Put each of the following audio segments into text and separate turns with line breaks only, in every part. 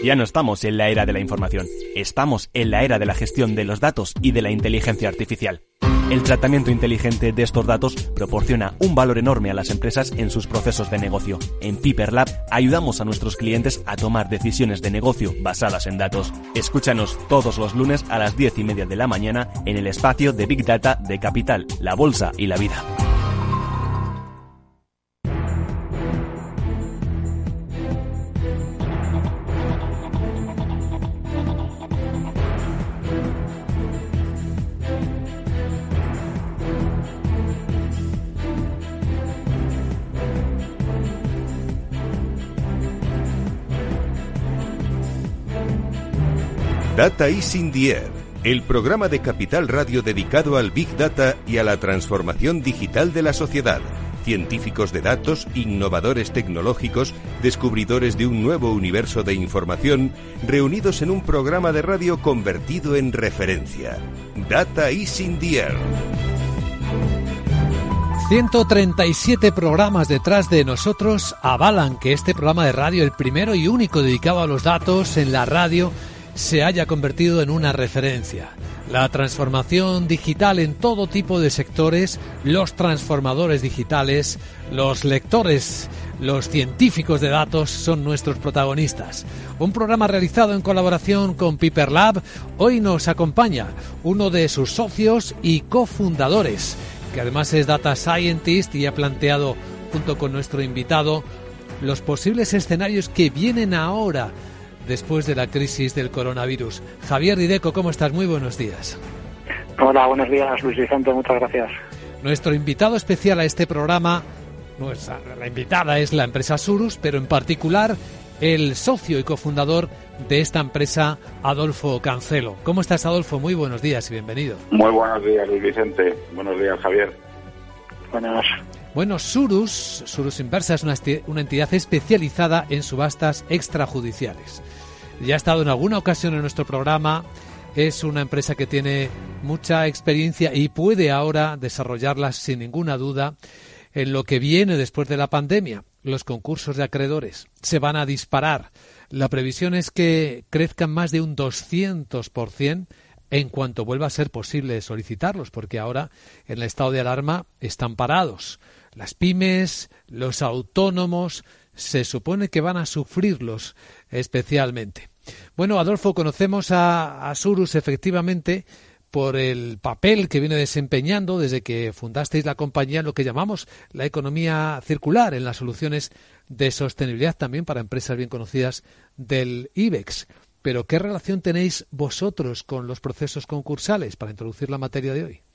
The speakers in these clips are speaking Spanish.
Ya no estamos en la era de la información, estamos en la era de la gestión de los datos y de la inteligencia artificial. El tratamiento inteligente de estos datos proporciona un valor enorme a las empresas en sus procesos de negocio. En Piper Lab ayudamos a nuestros clientes a tomar decisiones de negocio basadas en datos. Escúchanos todos los lunes a las 10:30 de la mañana en el espacio de Big Data de Capital, la Bolsa y la Vida.
Data is in the air, el programa de Capital Radio dedicado al Big Data y a la transformación digital de la sociedad. Científicos de datos, innovadores tecnológicos, descubridores de un nuevo universo de información, reunidos en un programa de radio convertido en referencia. Data is in the air.
137 programas detrás de nosotros avalan que este programa de radio, el primero y único dedicado a los datos en la radio, se haya convertido en una referencia. La transformación digital en todo tipo de sectores, los transformadores digitales, los lectores, los científicos de datos son nuestros protagonistas. Un programa realizado en colaboración con Piper Lab. Hoy nos acompaña uno de sus socios y cofundadores, que además es Data Scientist y ha planteado, junto con nuestro invitado, los posibles escenarios que vienen ahora después de la crisis del coronavirus. Javier Dideco, ¿cómo estás? Muy buenos días.
Hola, buenos días, Luis Vicente, muchas gracias.
Nuestro invitado especial a este programa, la invitada es la empresa Surus, pero en particular el socio y cofundador de esta empresa, Adolfo Cancelo. ¿Cómo estás, Adolfo? Muy buenos días y bienvenido.
Muy buenos días, Luis Vicente. Buenos días, Javier.
Buenas.
Bueno, Surus Inversa es una entidad especializada en subastas extrajudiciales. Ya ha estado en alguna ocasión en nuestro programa, es una empresa que tiene mucha experiencia y puede ahora desarrollarlas sin ninguna duda en lo que viene después de la pandemia. Los concursos de acreedores se van a disparar. La previsión es que crezcan más de un 200% en cuanto vuelva a ser posible solicitarlos, porque ahora en el estado de alarma están parados. Las pymes, los autónomos, se supone que van a sufrirlos especialmente. Bueno, Adolfo, conocemos a Surus efectivamente por el papel que viene desempeñando desde que fundasteis la compañía en lo que llamamos la economía circular, en las soluciones de sostenibilidad también para empresas bien conocidas del IBEX. Pero, ¿qué relación tenéis vosotros con los procesos concursales para introducir la materia de hoy?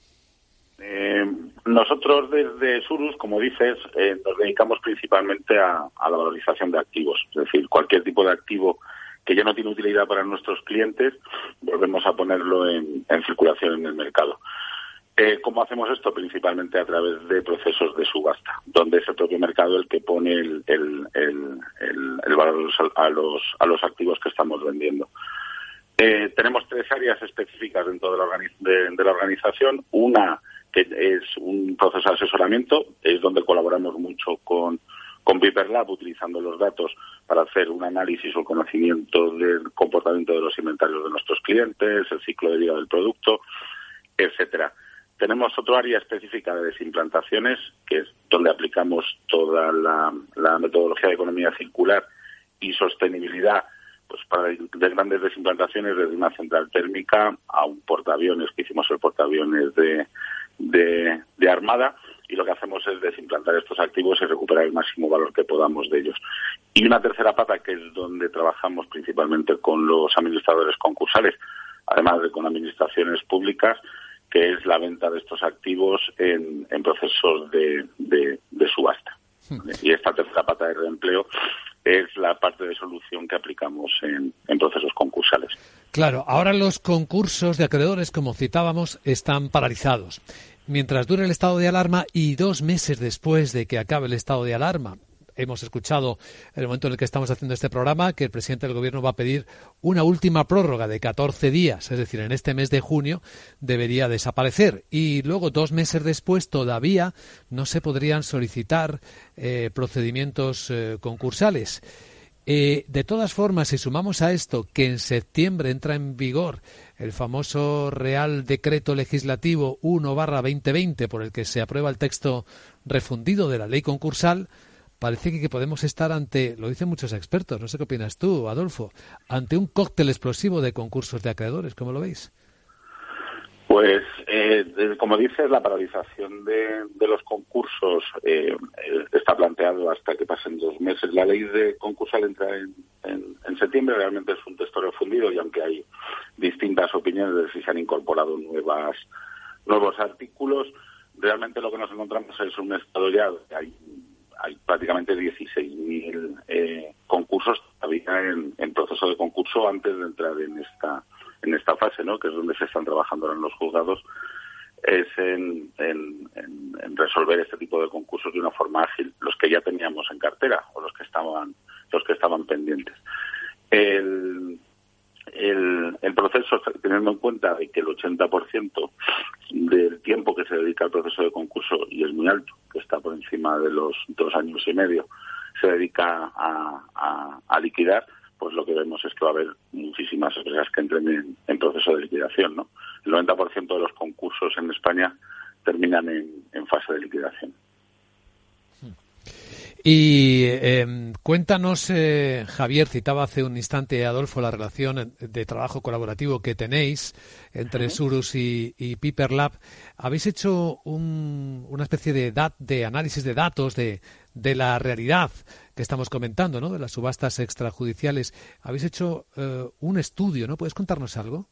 Nosotros desde Surus, como dices, nos dedicamos principalmente a la valorización de activos. Es decir, cualquier tipo de activo que ya no tiene utilidad para nuestros clientes, volvemos a ponerlo en circulación en el mercado. ¿Cómo hacemos esto? Principalmente a través de procesos de subasta, donde es el propio mercado el que pone el valor a los activos que estamos vendiendo. Tenemos 3 áreas específicas dentro de la organización. Una que es un proceso de asesoramiento, es donde colaboramos mucho con Piper Lab, utilizando los datos para hacer un análisis o conocimiento del comportamiento de los inventarios de nuestros clientes, el ciclo de vida del producto, etcétera. Tenemos otro área específica de desimplantaciones, que es donde aplicamos toda la metodología de economía circular y sostenibilidad, pues para de grandes desimplantaciones, desde una central térmica a un portaaviones, que hicimos el portaaviones de Armada, y lo que hacemos es desimplantar estos activos y recuperar el máximo valor que podamos de ellos. Y una tercera pata, que es donde trabajamos principalmente con los administradores concursales, además de con administraciones públicas, que es la venta de estos activos en procesos de subasta. Y esta tercera pata de reempleo es la parte de solución que aplicamos en procesos concursales.
Claro, ahora los concursos de acreedores, como citábamos, están paralizados. Mientras dure el estado de alarma y 2 meses después de que acabe el estado de alarma, hemos escuchado en el momento en el que estamos haciendo este programa que el presidente del Gobierno va a pedir una última prórroga de 14 días, es decir, en este mes de junio debería desaparecer. Y luego 2 meses después todavía no se podrían solicitar procedimientos concursales. De todas formas, si sumamos a esto que en septiembre entra en vigor el famoso Real Decreto Legislativo 1/2020 por el que se aprueba el texto refundido de la ley concursal, parece que podemos estar ante, lo dicen muchos expertos, no sé qué opinas tú, Adolfo, ante un cóctel explosivo de concursos de acreedores. ¿Cómo lo veis?
Pues, como dices, la paralización de los concursos está planteado hasta que pasen 2 meses. La ley de concursal entra en septiembre, realmente es un texto refundido y aunque hay distintas opiniones de si se han incorporado nuevos artículos, realmente lo que nos encontramos es un estado ya donde hay prácticamente 16.000 concursos todavía en proceso de concurso antes de entrar en esta fase, ¿no? Que es donde se están trabajando ahora en los juzgados, es en resolver este tipo de concursos de una forma ágil, los que ya teníamos en cartera o los que estaban pendientes. El proceso, teniendo en cuenta de que el 80% del tiempo que se dedica al proceso de concurso, y es muy alto, que está por encima de los 2 años y medio, se dedica a liquidar, pues lo que vemos es que va a haber muchísimas empresas que entren en proceso de liquidación, ¿no? El 90% de los concursos en España terminan en fase de liquidación.
Y cuéntanos, Javier, citaba hace un instante Adolfo la relación de trabajo colaborativo que tenéis entre Surus y Piper Lab. ¿Habéis hecho una especie de análisis de datos de la realidad que estamos comentando, ¿no? De las subastas extrajudiciales? Habéis hecho un estudio, ¿no? ¿Puedes contarnos algo?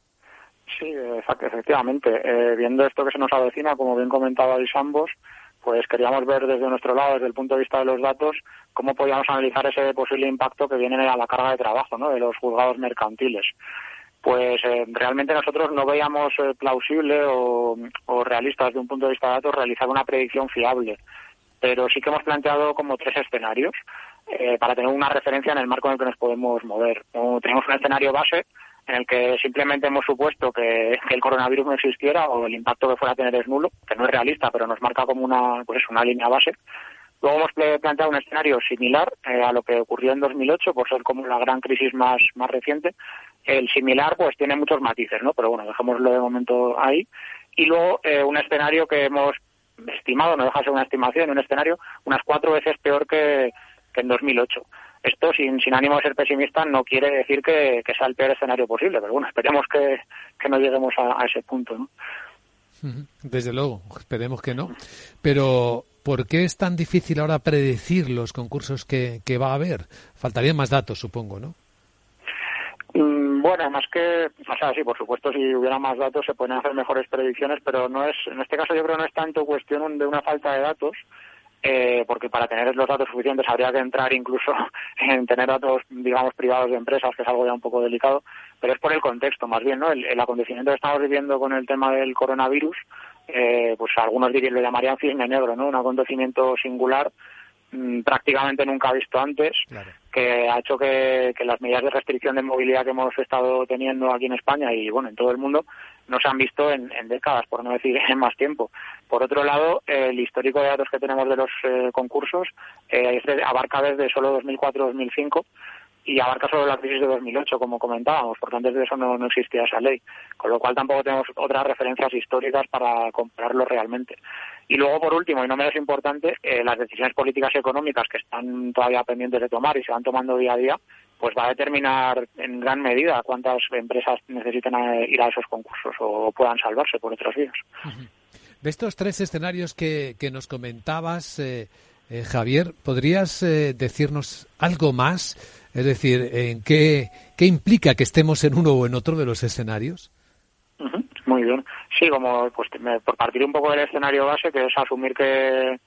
Sí, efectivamente. Viendo esto que se nos avecina, como bien comentabais ambos, pues queríamos ver desde nuestro lado, desde el punto de vista de los datos, cómo podíamos analizar ese posible impacto que viene a la carga de trabajo, ¿no? De los juzgados mercantiles. Pues realmente nosotros no veíamos plausible o realista desde un punto de vista de datos realizar una predicción fiable, pero sí que hemos planteado como 3 escenarios para tener una referencia en el marco en el que nos podemos mover. Tenemos un escenario base en el que simplemente hemos supuesto que el coronavirus no existiera o el impacto que fuera a tener es nulo, que no es realista, pero nos marca como una línea base. Luego hemos planteado un escenario similar a lo que ocurrió en 2008, por ser como la gran crisis más reciente. El similar pues tiene muchos matices, ¿no? Pero bueno, dejémoslo de momento ahí. Y luego un escenario que hemos estimado, no deja de ser una estimación, un escenario unas 4 veces peor que en 2008. Esto, sin ánimo de ser pesimista, no quiere decir que sea el peor escenario posible, pero bueno, esperemos que no lleguemos a ese punto, ¿no?
Desde luego, esperemos que no. Pero, ¿por qué es tan difícil ahora predecir los concursos que va a haber? Faltarían más datos, supongo, ¿no?
Bueno, más que, sí, por supuesto, si hubiera más datos se pueden hacer mejores predicciones, pero no es, en este caso yo creo no es tanto cuestión de una falta de datos, porque para tener los datos suficientes habría que entrar incluso en tener datos, digamos, privados de empresas, que es algo ya un poco delicado, pero es por el contexto, más bien, ¿no? El acontecimiento que estamos viviendo con el tema del coronavirus, pues algunos lo llamarían cisne negro, ¿no? Un acontecimiento singular, prácticamente nunca visto antes, claro, que ha hecho que las medidas de restricción de movilidad que hemos estado teniendo aquí en España y bueno en todo el mundo no se han visto en décadas, por no decir en más tiempo. Por otro lado, el histórico de datos que tenemos de los concursos abarca desde solo 2004-2005 y abarca solo la crisis de 2008, como comentábamos, porque antes de eso no existía esa ley, con lo cual tampoco tenemos otras referencias históricas para compararlo realmente. Y luego, por último, y no menos importante, las decisiones políticas y económicas que están todavía pendientes de tomar y se van tomando día a día, pues va a determinar en gran medida cuántas empresas necesitan ir a esos concursos o puedan salvarse por otras vías.
De estos 3 escenarios que nos comentabas, Javier, ¿podrías decirnos algo más? Es decir, ¿en qué implica que estemos en uno o en otro de los escenarios?
Muy bien. Sí, como pues por partir un poco del escenario base, que es asumir que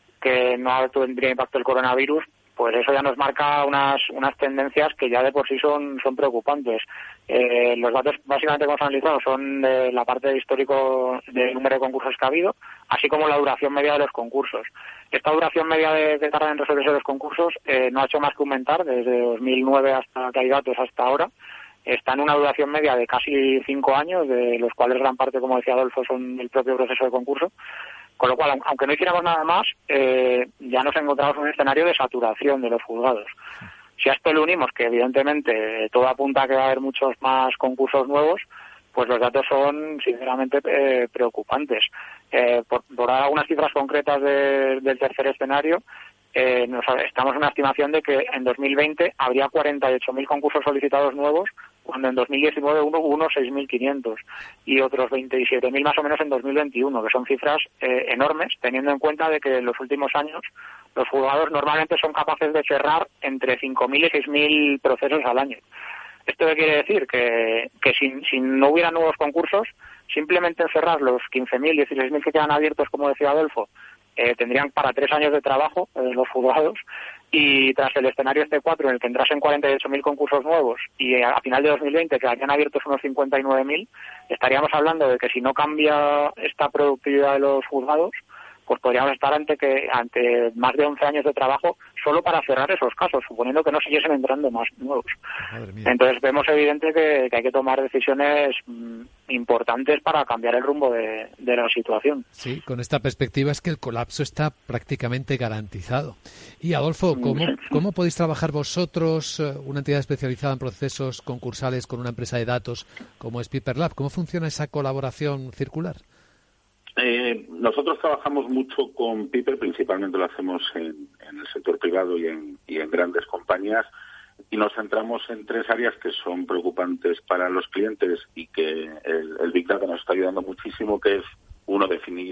no tendría impacto el coronavirus, pues eso ya nos marca unas tendencias que ya de por sí son preocupantes. Los datos básicamente que hemos analizado son de la parte de histórico del número de concursos que ha habido, así como la duración media de los concursos. Esta duración media que tardan en resolverse los concursos no ha hecho más que aumentar desde 2009 hasta que hay datos hasta ahora. Está en una duración media de casi 5 años, de los cuales gran parte, como decía Adolfo, son el propio proceso de concurso. Con lo cual, aunque no hiciéramos nada más, ya nos encontramos en un escenario de saturación de los juzgados. Si a esto le unimos que evidentemente todo apunta a que va a haber muchos más concursos nuevos, pues los datos son sinceramente preocupantes. Por dar algunas cifras concretas del tercer escenario, estamos en una estimación de que en 2020 habría 48.000 concursos solicitados nuevos, cuando en 2019 hubo 6.500 y otros 27.000 más o menos en 2021, que son cifras enormes, teniendo en cuenta de que en los últimos años los juzgados normalmente son capaces de cerrar entre 5.000 y 6.000 procesos al año. ¿Esto qué quiere decir? Que si no hubiera nuevos concursos, simplemente en cerrar los 15.000, 16.000 que quedan abiertos, como decía Adolfo, tendrían para 3 años de trabajo los juzgados, y tras el escenario este 4 en el que entrasen 48.000 concursos nuevos y a final de 2020 quedarían abiertos unos 59.000, estaríamos hablando de que si no cambia esta productividad de los juzgados, pues podríamos estar ante más de 11 años de trabajo solo para cerrar esos casos, suponiendo que no siguiesen entrando más nuevos. Entonces vemos evidente que hay que tomar decisiones importantes para cambiar el rumbo de la situación.
Sí, con esta perspectiva es que el colapso está prácticamente garantizado. Y Adolfo, ¿cómo podéis trabajar vosotros, una entidad especializada en procesos concursales, con una empresa de datos como es Piper Lab? ¿Cómo funciona esa colaboración circular?
Nosotros trabajamos mucho con Piper, principalmente lo hacemos en el sector privado y en grandes compañías, y nos centramos en 3 áreas que son preocupantes para los clientes y que el Big Data nos está ayudando muchísimo, que es, uno, definir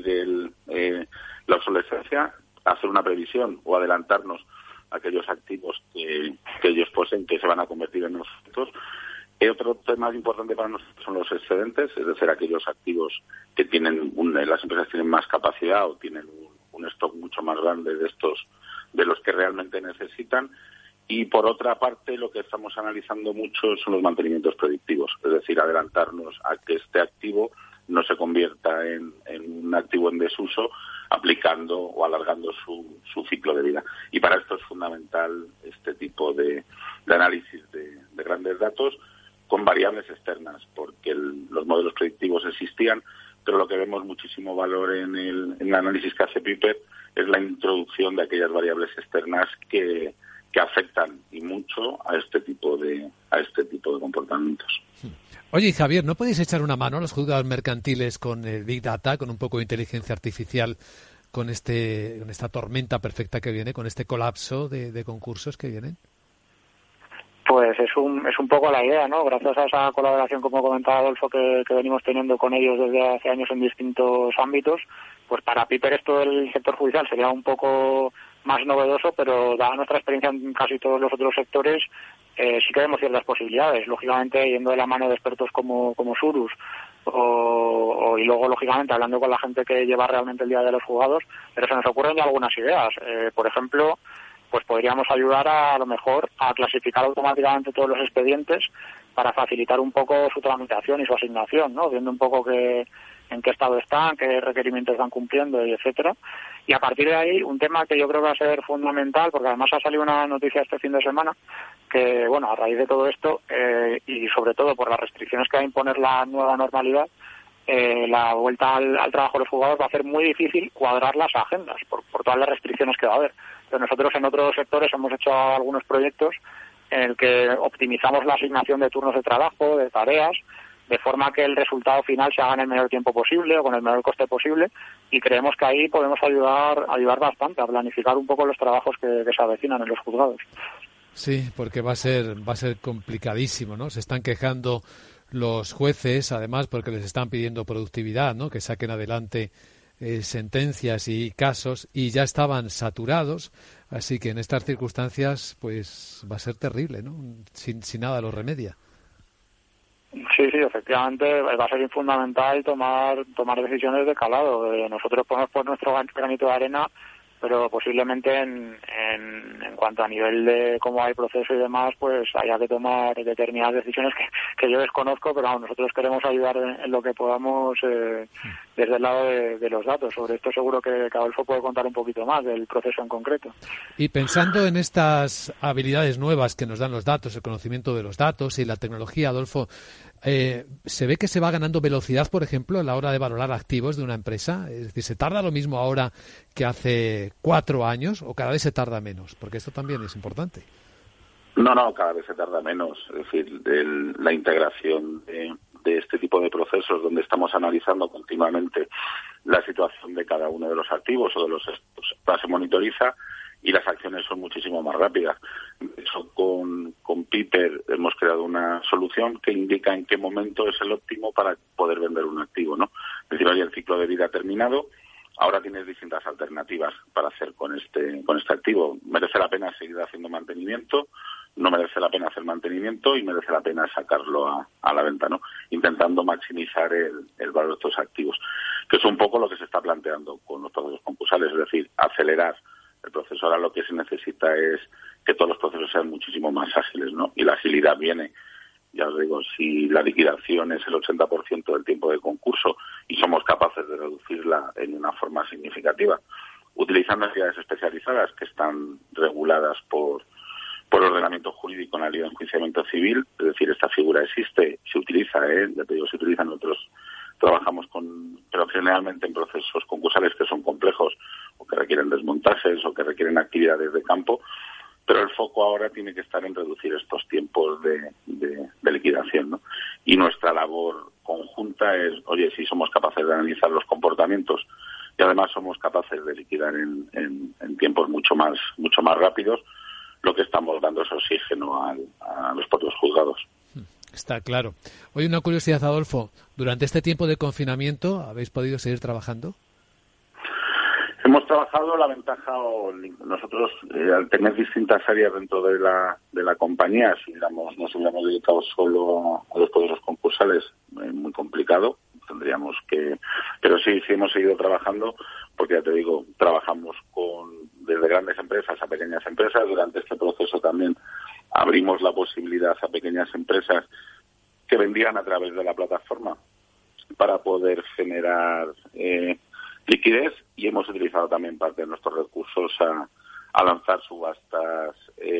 la obsolescencia, hacer una previsión o adelantarnos a aquellos activos que ellos poseen, que se van a convertir en obsoletos. Otro tema importante para nosotros son los excedentes, es decir, aquellos activos que tienen las empresas tienen más capacidad o tienen un stock mucho más grande de los que realmente necesitan. Y por otra parte, lo que estamos analizando mucho son los mantenimientos predictivos, es decir, adelantarnos a que este activo no se convierta en un activo en desuso, aplicando o alargando su ciclo de vida. Y para esto es fundamental este tipo de análisis de grandes datos con variables externas, porque los modelos predictivos existían, pero lo que vemos muchísimo valor en el análisis que hace Piper es la introducción de aquellas variables externas que afectan y mucho a este tipo de comportamientos.
Oye, Javier, ¿no podéis echar una mano a los juzgados mercantiles con el Big Data, con un poco de inteligencia artificial, con esta tormenta perfecta que viene, con este colapso de concursos que vienen?
Pues es un poco la idea, ¿no? Gracias a esa colaboración, como comentaba Adolfo, que venimos teniendo con ellos desde hace años en distintos ámbitos, pues para Piper esto del sector judicial sería un poco más novedoso, pero dada nuestra experiencia en casi todos los otros sectores, sí que vemos ciertas posibilidades, lógicamente yendo de la mano de expertos como Surus, y luego lógicamente hablando con la gente que lleva realmente el día de los juzgados, pero se nos ocurren ya algunas ideas. Por ejemplo, pues podríamos ayudar a lo mejor a clasificar automáticamente todos los expedientes para facilitar un poco su tramitación y su asignación, ¿no? Viendo un poco en qué estado están, qué requerimientos van cumpliendo, y etcétera. Y a partir de ahí, un tema que yo creo que va a ser fundamental, porque además ha salido una noticia este fin de semana, que, bueno, a raíz de todo esto, y sobre todo por las restricciones que va a imponer la nueva normalidad, la vuelta al trabajo de los juzgados va a ser muy difícil cuadrar las agendas, por todas las restricciones que va a haber. Pero nosotros en otros sectores hemos hecho algunos proyectos en el que optimizamos la asignación de turnos de trabajo, de tareas, de forma que el resultado final se haga en el menor tiempo posible o con el menor coste posible, y creemos que ahí podemos ayudar bastante a planificar un poco los trabajos que se avecinan en los juzgados.
Sí, porque va a ser complicadísimo, ¿no? Se están quejando los jueces, además, porque les están pidiendo productividad, ¿no? Que saquen adelante sentencias y casos, y ya estaban saturados, así que en estas circunstancias pues va a ser terrible, ¿no? Si nada los remedia.
Sí, efectivamente va a ser fundamental tomar decisiones de calado. Nosotros ponemos por nuestro granito de arena, pero posiblemente en cuanto a nivel de cómo hay proceso y demás, pues haya que tomar determinadas decisiones que yo desconozco, pero vamos, nosotros queremos ayudar en lo que podamos desde el lado de los datos. Sobre esto seguro que Adolfo puede contar un poquito más del proceso en concreto. Y
pensando en estas habilidades nuevas que nos dan los datos, el conocimiento de los datos y la tecnología, Adolfo, ¿se ve que se va ganando velocidad, por ejemplo, a la hora de valorar activos de una empresa? Es decir, ¿se tarda lo mismo ahora que hace 4 años o cada vez se tarda menos? Porque esto también es importante.
No, cada vez se tarda menos. Es decir, la integración de este tipo de procesos donde estamos analizando continuamente la situación de cada uno de los activos o de los estos, se monitoriza y las acciones son muchísimo más rápidas. De hecho, con Piper hemos creado una solución que indica en qué momento es el óptimo para poder vender un activo, ¿no? Es decir, hoy el ciclo de vida ha terminado, ahora tienes distintas alternativas para hacer con este activo. ¿Merece la pena seguir haciendo mantenimiento? No merece la pena hacer mantenimiento y merece la pena sacarlo a la venta, ¿no? Intentando maximizar el valor de estos activos, que es un poco lo que se está planteando con los procesos concursales, es decir, acelerar el proceso. Ahora lo que se necesita es que todos los procesos sean muchísimo más ágiles, ¿no? Y la agilidad viene, ya os digo, si la liquidación es el 80% del tiempo de concurso y somos capaces de reducirla en una forma significativa, utilizando entidades especializadas que están reguladas por ordenamiento jurídico en la ley de enjuiciamiento civil, es decir, esta figura existe, se utiliza, ya te digo, se utiliza, nosotros trabajamos pero generalmente en procesos concursales que son complejos o que requieren desmontajes o que requieren actividades de campo, pero el foco ahora tiene que estar en reducir estos tiempos de liquidación, ¿no? Y nuestra labor conjunta es, oye, si somos capaces de analizar los comportamientos y además somos capaces de liquidar en tiempos mucho más rápidos, lo que estamos dando es oxígeno a los propios juzgados.
Está claro. Oye, una curiosidad, Adolfo. ¿Durante este tiempo de confinamiento habéis podido seguir trabajando?
Hemos trabajado. La ventaja, nosotros al tener distintas áreas dentro de la compañía, si nos hubiéramos dedicado solo a los procesos concursales, muy complicado. Tendríamos que, pero sí hemos seguido trabajando, porque ya te digo, trabajamos desde grandes empresas a pequeñas empresas. Durante este proceso también abrimos la posibilidad a pequeñas empresas que vendían a través de la plataforma para poder generar liquidez, y hemos utilizado también parte de nuestros recursos a lanzar subastas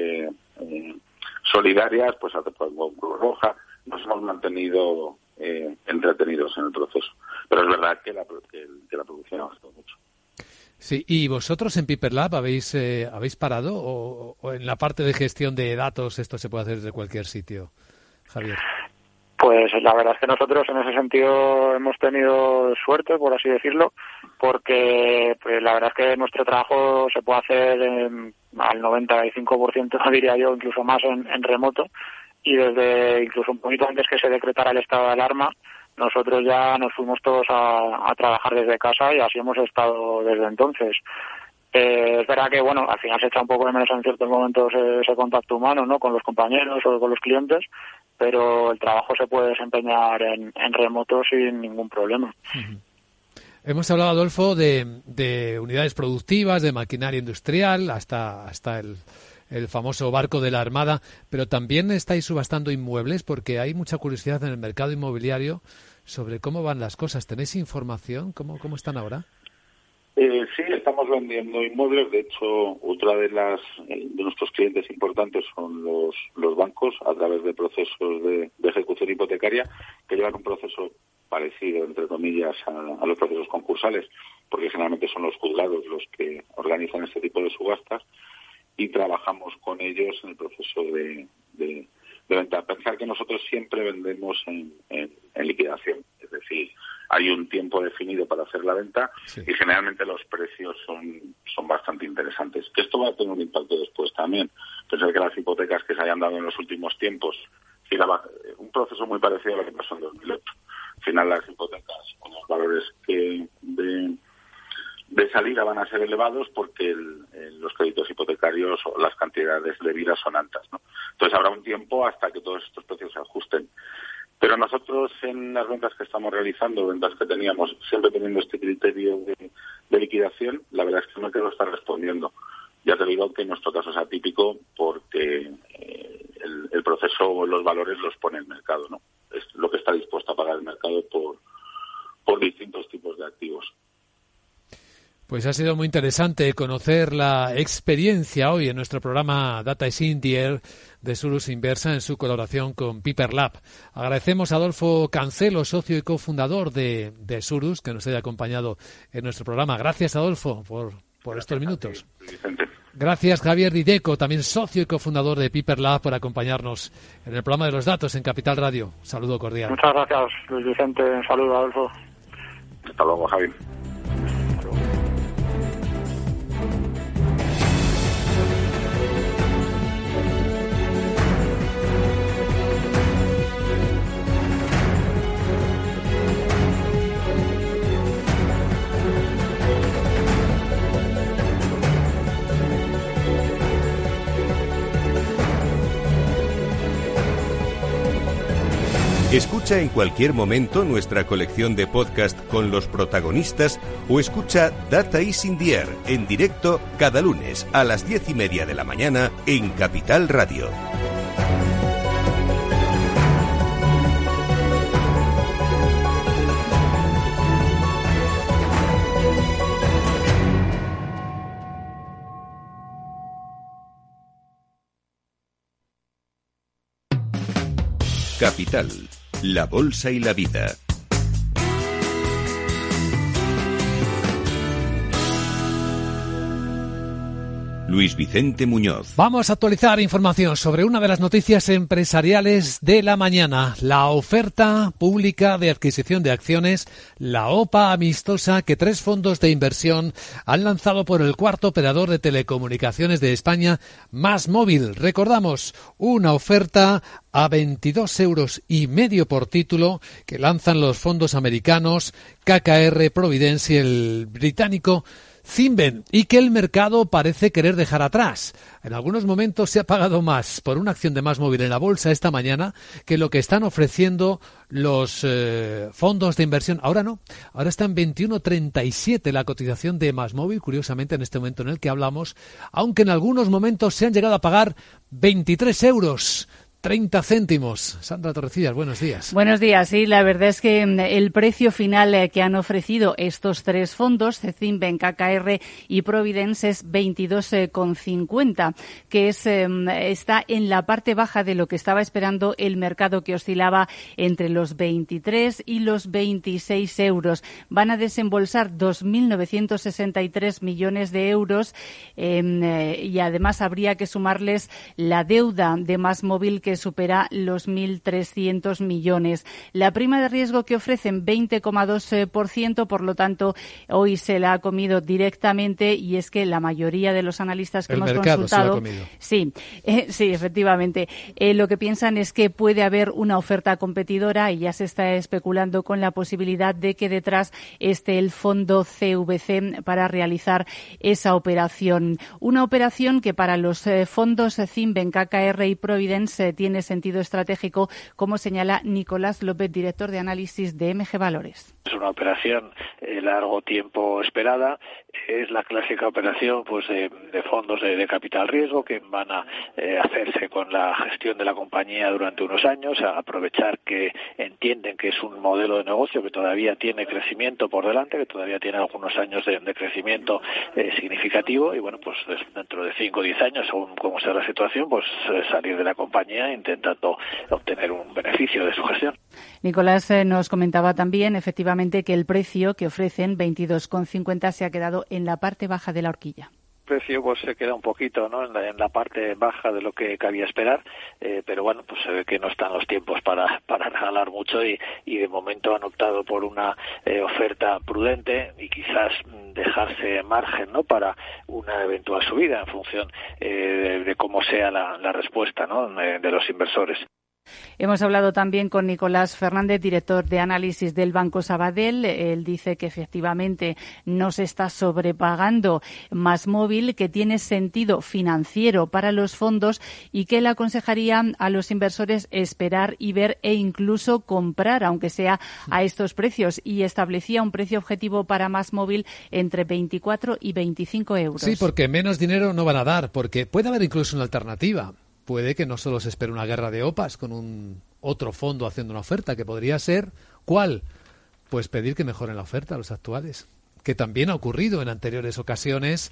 solidarias, pues con Cruz Roja. Nos hemos mantenido entretenidos en el proceso, pero es verdad que la producción ha bajado mucho.
Sí, ¿y vosotros en Piper Lab habéis parado o en la parte de gestión de datos esto se puede hacer desde cualquier sitio, Javier?
Pues la verdad es que nosotros en ese sentido hemos tenido suerte, por así decirlo, porque pues, la verdad es que nuestro trabajo se puede hacer al 95%, diría yo, incluso más en remoto, y desde incluso un poquito antes que se decretara el estado de alarma, nosotros ya nos fuimos todos a trabajar desde casa y así hemos estado desde entonces. Es verdad que, bueno, al final se echa un poco de menos en ciertos momentos ese contacto humano, ¿no?, con los compañeros o con los clientes, pero el trabajo se puede desempeñar en remoto sin ningún problema.
Uh-huh. Hemos hablado, Adolfo, de unidades productivas, de maquinaria industrial, hasta el famoso barco de la Armada, pero también estáis subastando inmuebles, porque hay mucha curiosidad en el mercado inmobiliario sobre cómo van las cosas. ¿Tenéis información? ¿Cómo están ahora?
Sí, estamos vendiendo inmuebles. De hecho, otra de nuestros clientes importantes son los bancos, a través de procesos de ejecución hipotecaria, que llevan un proceso parecido, entre comillas, a los procesos concursales, porque generalmente son los juzgados los que organizan este tipo de subastas, y trabajamos con ellos en el proceso de venta. Pensar que nosotros siempre vendemos en liquidación, es decir, hay un tiempo definido para hacer la venta, sí, y generalmente los precios son bastante interesantes. Que esto va a tener un impacto después también. Pensar que las hipotecas que se hayan dado en los últimos tiempos, un proceso muy parecido a lo que pasó en 2008. Al final las hipotecas con los valores que de salida van a ser elevados porque los créditos hipotecarios o las cantidades de vida son altas, ¿no? Entonces habrá un tiempo hasta que todos estos precios se ajusten. Pero nosotros en las ventas que estamos realizando, ventas que teníamos, siempre teniendo este criterio de liquidación, la verdad es que no quiero estar respondiendo. Ya te digo que en nuestro caso es atípico porque el proceso, los valores los pone el mercado, ¿no? Es lo que está dispuesto a pagar el mercado por distintos tipos de activos.
Pues ha sido muy interesante conocer la experiencia hoy en nuestro programa Data is in the Air de Surus Inversa en su colaboración con Piper Lab. Agradecemos a Adolfo Cancelo, socio y cofundador de Surus, que nos haya acompañado en nuestro programa. Gracias, Adolfo, por estos minutos. Gracias, Javier Dideco, también socio y cofundador de Piper Lab, por acompañarnos en el programa de los datos en Capital Radio. Un saludo cordial.
Muchas gracias, Luis Vicente. Un saludo, Adolfo.
Hasta luego, Javi.
Escucha en cualquier momento nuestra colección de podcast con los protagonistas o escucha Data is in the Air en directo cada lunes a las 10:30 de la mañana en Capital Radio. Capital, la bolsa y la vida. Luis Vicente Muñoz.
Vamos a actualizar información sobre una de las noticias empresariales de la mañana, la oferta pública de adquisición de acciones, la OPA amistosa que 3 fondos de inversión han lanzado por el cuarto operador de telecomunicaciones de España, MásMóvil. Recordamos, una oferta a 22,5 € por título que lanzan los fondos americanos KKR, Providence y el británico Cinven, y que el mercado parece querer dejar atrás. En algunos momentos se ha pagado más por una acción de MásMóvil en la bolsa esta mañana que lo que están ofreciendo los fondos de inversión. Ahora no, ahora está en 21,37 la cotización de MásMóvil, curiosamente en este momento en el que hablamos, aunque en algunos momentos se han llegado a pagar 23,30 €. Sandra Torrecillas, buenos días.
Buenos días, sí, la verdad es que el precio final que han ofrecido estos 3 fondos, Cinven, KKR y Providence, es 22,50, que está en la parte baja de lo que estaba esperando el mercado, que oscilaba entre los 23 y los 26 €. Van a desembolsar 2.963 millones de euros y además habría que sumarles la deuda de MásMóvil, que supera los 1.300 millones. La prima de riesgo que ofrecen, 20,2%, por lo tanto, hoy se la ha comido directamente, y es que la mayoría de los analistas que hemos consultado...
Se la ha comido.
Sí, efectivamente. Lo que piensan es que puede haber una oferta competidora y ya se está especulando con la posibilidad de que detrás esté el fondo CVC para realizar esa operación. Una operación que para los fondos Cinven, KKR y Providence tiene sentido estratégico, como señala Nicolás López, director de análisis de MG Valores.
Es una operación largo tiempo esperada. Es la clásica operación de fondos de capital riesgo que van a hacerse con la gestión de la compañía durante unos años, a aprovechar que entienden que es un modelo de negocio que todavía tiene crecimiento por delante, que todavía tiene algunos años de crecimiento significativo, y bueno, pues dentro de 5 o 10 años, según cómo sea la situación, salir de la compañía intentando obtener un beneficio de su gestión.
Nicolás nos comentaba también, efectivamente, que el precio que ofrecen, 22,50, se ha quedado en la parte baja de la horquilla.
El precio se queda un poquito, ¿no?, en la parte baja de lo que cabía esperar, pero bueno, pues se ve que no están los tiempos para regalar mucho, y de momento han optado por una oferta prudente y quizás dejarse margen, ¿no?, para una eventual subida en función de cómo sea la respuesta, ¿no?, de los inversores.
Hemos hablado también con Nicolás Fernández, director de análisis del Banco Sabadell. Él dice que efectivamente no se está sobrepagando MásMóvil, que tiene sentido financiero para los fondos y que le aconsejaría a los inversores esperar y ver e incluso comprar, aunque sea a estos precios, y establecía un precio objetivo para MásMóvil entre 24 y 25 euros.
Sí, porque menos dinero no van a dar, porque puede haber incluso una alternativa. Puede que no solo se espere una guerra de OPAs con un otro fondo haciendo una oferta, que podría ser, ¿cuál? Pues pedir que mejoren la oferta a los actuales, que también ha ocurrido en anteriores ocasiones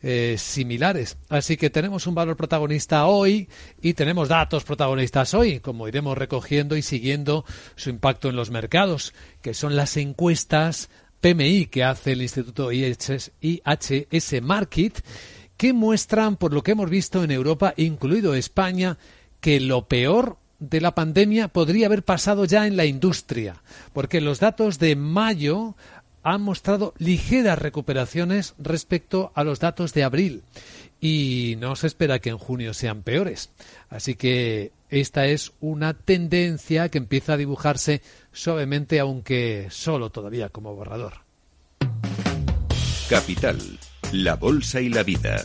similares. Así que tenemos un valor protagonista hoy y tenemos datos protagonistas hoy, como iremos recogiendo y siguiendo su impacto en los mercados, que son las encuestas PMI que hace el Instituto IHS Markit, que muestran, por lo que hemos visto en Europa, incluido España, que lo peor de la pandemia podría haber pasado ya en la industria, porque los datos de mayo han mostrado ligeras recuperaciones respecto a los datos de abril y no se espera que en junio sean peores. Así que esta es una tendencia que empieza a dibujarse suavemente, aunque solo todavía como borrador.
Capital, la bolsa y la vida.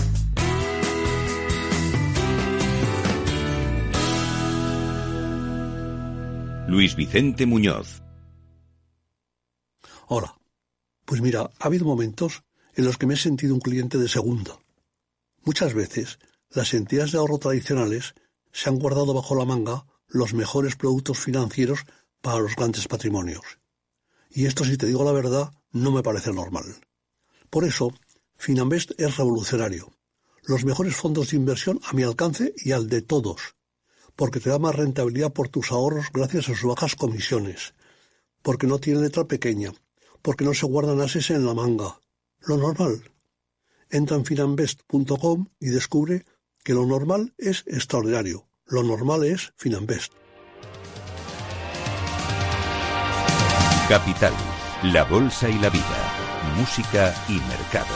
Luis Vicente Muñoz.
Hola. Pues mira, ha habido momentos en los que me he sentido un cliente de segunda. Muchas veces, las entidades de ahorro tradicionales se han guardado bajo la manga los mejores productos financieros para los grandes patrimonios. Y esto, si te digo la verdad, no me parece normal. Por eso, Finanbest es revolucionario. Los mejores fondos de inversión a mi alcance y al de todos. Porque te da más rentabilidad por tus ahorros gracias a sus bajas comisiones. Porque no tiene letra pequeña. Porque no se guardan ases en la manga. Lo normal. Entra en finanbest.com y descubre que lo normal es extraordinario. Lo normal es Finanbest.
Capital, la bolsa y la vida. Música y mercados.